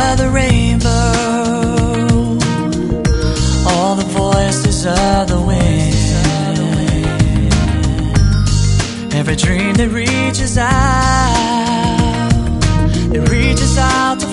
of the rainbow, all the voices of the wind, every dream that reaches out to